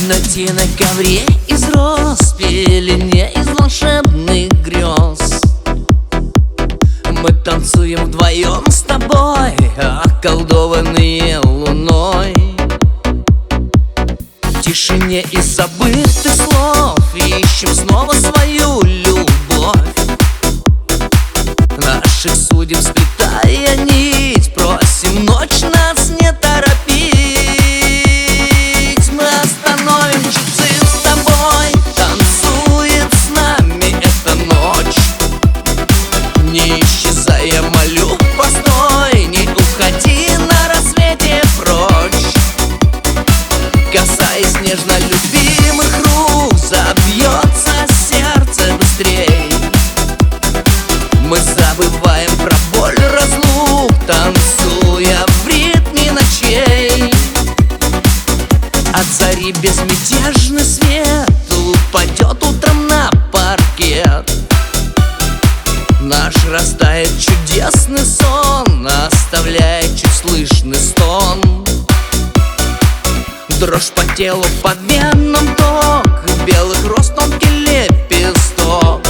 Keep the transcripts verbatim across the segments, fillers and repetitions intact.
комнате на ковре из роз, пелене из волшебных грез. Мы танцуем вдвоем с тобой, околдованные луной. В тишине из забытых слов ищем снова свою любовь. Наших судеб сплетая нить, просим ночь нас не торопить. Мы остановим часы с тобой, танцует с нами эта ночь. Не исчезая, молю, постой, не уходи на рассвете прочь. Касаясь нежно любимых рук, забьется сердце быстрей. Мы забываем про боль разлук, танцуя в ритме ночей. От зари безмятежный свет упадет утром на паркет. Наш растает чудесный сон, оставляя чуть слышный стон. Дрожь по телу, по венам ток, белых роз тонкий лепесток.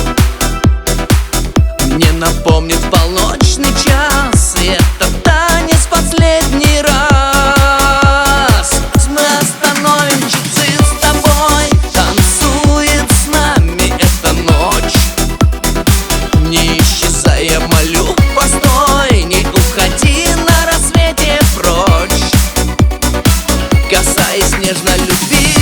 Мне напомнит полночный час, и этот танец в последний раз. Мы остановим часы с тобой, танцует с нами эта ночь. Не исчезая, молю, постой, не уходи на рассвете прочь. Касаясь нежно любви